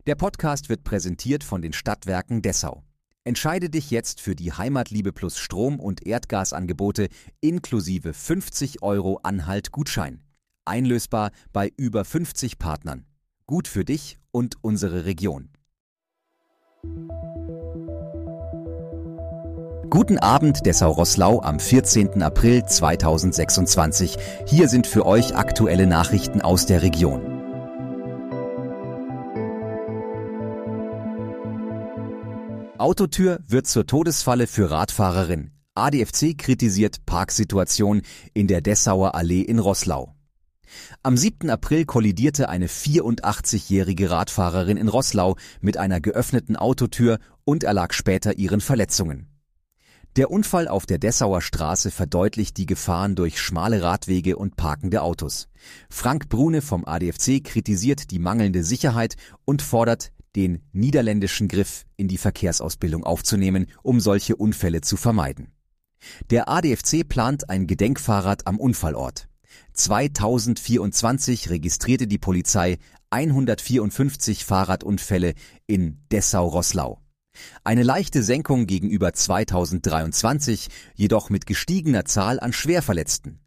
Der Podcast wird präsentiert von den Stadtwerken Dessau. Entscheide dich jetzt für die Heimatliebe Plus Strom- und Erdgasangebote inklusive 50 € Anhalt-Gutschein. Einlösbar bei über 50 Partnern. Gut für dich und unsere Region. Guten Abend, Dessau-Roßlau am 14. April 2026. Hier sind für euch aktuelle Nachrichten aus der Region. Autotür wird zur Todesfalle für Radfahrerin. ADFC kritisiert Parksituation in der Dessauer Allee in Roßlau. Am 7. April kollidierte eine 84-jährige Radfahrerin in Roßlau mit einer geöffneten Autotür und erlag später ihren Verletzungen. Der Unfall auf der Dessauer Straße verdeutlicht die Gefahren durch schmale Radwege und parkende Autos. Frank Brune vom ADFC kritisiert die mangelnde Sicherheit und fordert, den niederländischen Griff in die Verkehrsausbildung aufzunehmen, um solche Unfälle zu vermeiden. Der ADFC plant ein Gedenkfahrrad am Unfallort. 2024 registrierte die Polizei 154 Fahrradunfälle in Dessau-Roßlau. Eine leichte Senkung gegenüber 2023, jedoch mit gestiegener Zahl an Schwerverletzten.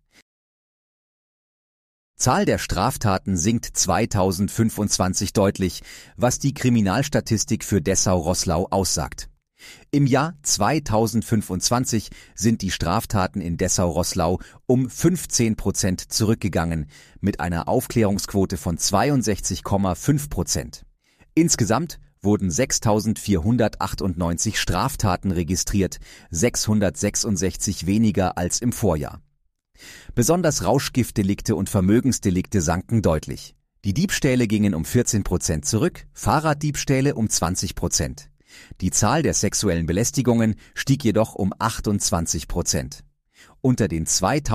Zahl der Straftaten sinkt 2025 deutlich, was die Kriminalstatistik für Dessau-Roßlau aussagt. Im Jahr 2025 sind die Straftaten in Dessau-Roßlau um 15% zurückgegangen, mit einer Aufklärungsquote von 62,5%. Insgesamt wurden 6.498 Straftaten registriert, 666 weniger als im Vorjahr. Besonders Rauschgiftdelikte und Vermögensdelikte sanken deutlich. Die Diebstähle gingen um 14% zurück, Fahrraddiebstähle um 20%. Die Zahl der sexuellen Belästigungen stieg jedoch um 28%. Unter den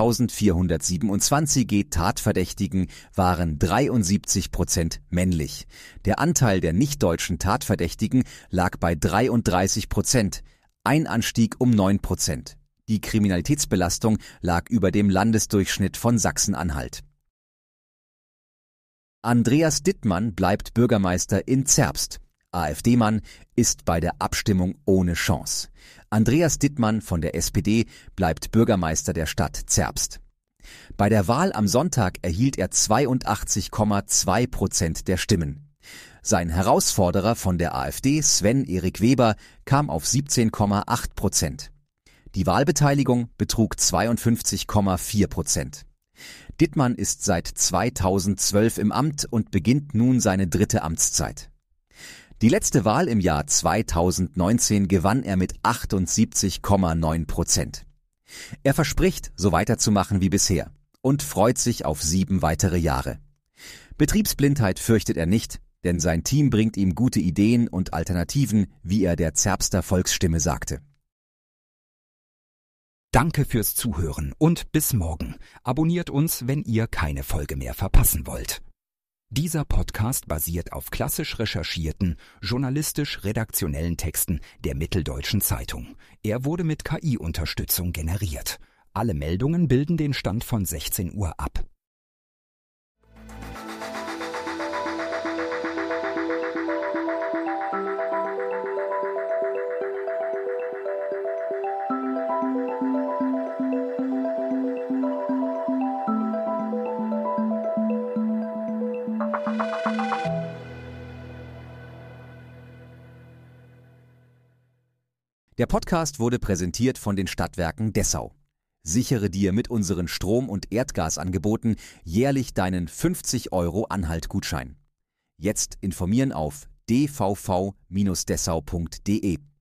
2.427 Tatverdächtigen waren 73% männlich. Der Anteil der nichtdeutschen Tatverdächtigen lag bei 33%, ein Anstieg um 9%. Die Kriminalitätsbelastung lag über dem Landesdurchschnitt von Sachsen-Anhalt. Andreas Dittmann bleibt Bürgermeister in Zerbst. AfD-Mann ist bei der Abstimmung ohne Chance. Andreas Dittmann von der SPD bleibt Bürgermeister der Stadt Zerbst. Bei der Wahl am Sonntag erhielt er 82,2% der Stimmen. Sein Herausforderer von der AfD, Sven-Erik Weber, kam auf 17,8%. Die Wahlbeteiligung betrug 52,4%. Dittmann ist seit 2012 im Amt und beginnt nun seine dritte Amtszeit. Die letzte Wahl im Jahr 2019 gewann er mit 78,9%. Er verspricht, so weiterzumachen wie bisher und freut sich auf 7 weitere Jahre. Betriebsblindheit fürchtet er nicht, denn sein Team bringt ihm gute Ideen und Alternativen, wie er der Zerbster Volksstimme sagte. Danke fürs Zuhören und bis morgen. Abonniert uns, wenn ihr keine Folge mehr verpassen wollt. Dieser Podcast basiert auf klassisch recherchierten, journalistisch-redaktionellen Texten der Mitteldeutschen Zeitung. Er wurde mit KI-Unterstützung generiert. Alle Meldungen bilden den Stand von 16 Uhr ab. Der Podcast wurde präsentiert von den Stadtwerken Dessau. Sichere dir mit unseren Strom- und Erdgasangeboten jährlich deinen 50 € Anhalt-Gutschein. Jetzt informieren auf dvv-dessau.de.